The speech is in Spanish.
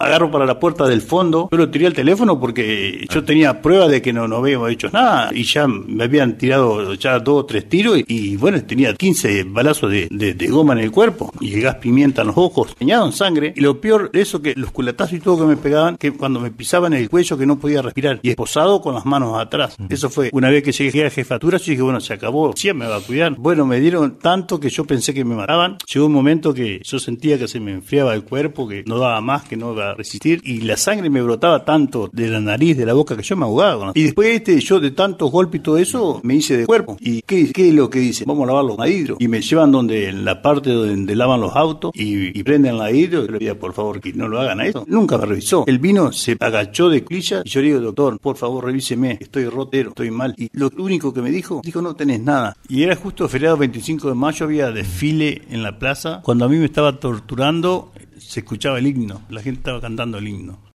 agarro para la puerta del fondo, yo lo tiré al teléfono porque yo tenía pruebas de que no habíamos hecho nada y ya me habían tirado ya 2 o 3 tiros y bueno, tenía 15 balazos de goma en el cuerpo y el gas pimienta en los ojos, bañado en sangre. Y lo peor de eso, que los culatazos y todo que me pegaban, que cuando me pisaban el cuello que no podía respirar y esposado con las manos atrás. Eso fue una vez que llegué a jefatura. Yo dije, bueno, se acabó, sí me va a cuidar. Bueno, me dieron tanto que yo pensé que me mataban. Llegó un momento que yo sentía que se me enfriaba el cuerpo, que no daba más, que no iba a resistir, y la sangre me brotaba tanto de la nariz, de la boca, que yo me ahogaba. Y después yo de tantos golpes y todo eso, me hice de cuerpo. ¿Y qué es lo que dice? Vamos a lavar los hidros. Y me llevan en la parte donde lavan los autos y prenden la hidro. Yo le pedía, por favor, que no lo hagan a eso. Nunca me revisó. El vino se agachó de cuclillas y yo le digo, doctor, por favor, revíseme, estoy rotero, estoy mal. Y lo único que me dijo, no tenés nada. Y era justo feriado 25 de mayo, había desfile en la plaza. Cuando a mí me estaba torturando, se escuchaba el himno. La gente estaba cantando el himno.